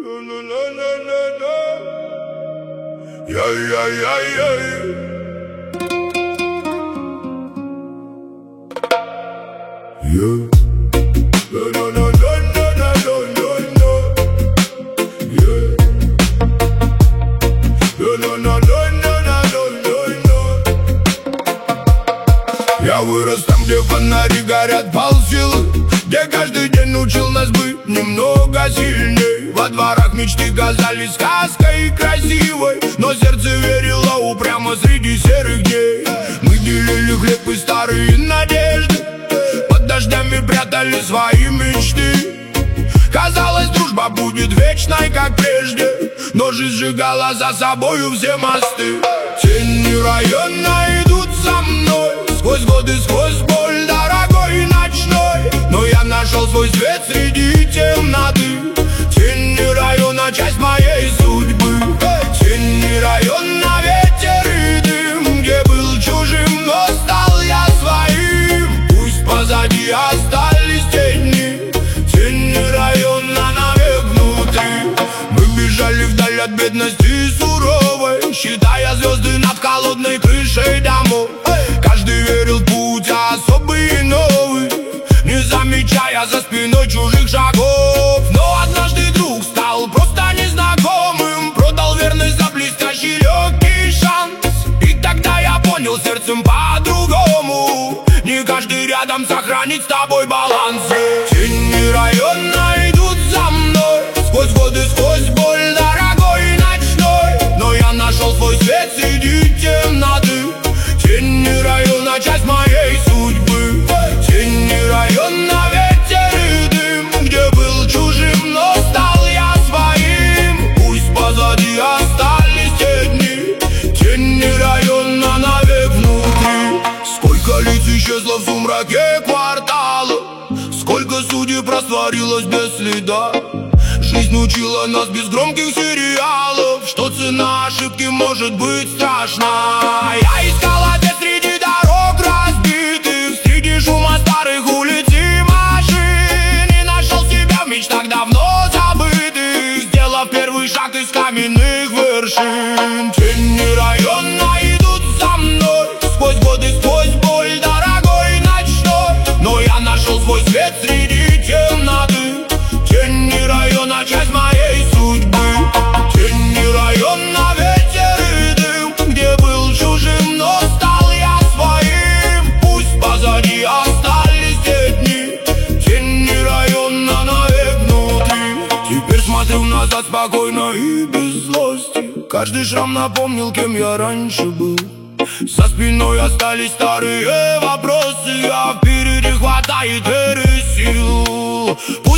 Я вырос там, где фонари горят полсилы, где каждый день учил нас быть немного сильней. Во дворах мечты казались сказкой красивой, но сердце верило упрямо среди серых дней. Мы делили хлеб и старые надежды, под дождями прятали свои мечты. Казалось, дружба будет вечной, как прежде, но жизнь сжигала за собою все мосты. Тени района идут за мной, сквозь годы, сквозь боль дорогой ночной. Но я нашел свой свет среди темноты. Тени района — часть моей судьбы. Тени района — ветер и дым, где был чужим, но стал я своим. Пусть позади остались тени, тени района навек внутри. Мы бежали вдаль от бедности суровой, считая звезды над холодной крышей домов. Каждый верил в путь особый и новый, не замечая за спиной чужих шагов. Но однажды друг стал просто незнакомым, продал верность за блестящий легкий шанс. И тогда я понял сердцем по-другому, не каждый рядом сохранит с тобой баланс. Тени района идут за мной, сквозь годы, сквозь боль дорогой ночной. Но я нашел свой свет среди темноты. Тени района — часть моей судьбы. Тени района — ветер и дым, где был чужим, но стал я своим. Пусть позади остались те дни, тени района навек внутри. Сколько лиц исчезло в сумраке квартала, сколько судеб растворилось без следа. Жизнь учила нас без громких сериалов, что цена ошибки может быть страшна. Я искал ответ среди дорог разбитых, среди шума старых улиц и машин, и нашел себя в мечтах давно забытых, сделав первый шаг из каменных вершин. Тени района идут за мной, сквозь годы, сквозь боль дорогой ночной. Но я нашел свой свет среди темноты. Тени района — часть моей судьбы. Тени района — ветер и дым, где был чужим, но стал я своим. Пусть позади остались те дни, тени района навек внутри. Теперь смотрю назад спокойно и без злости. Каждый шрам напомнил, кем я раньше был. За спиной остались старые вопросы, а впереди хватает веры и сил.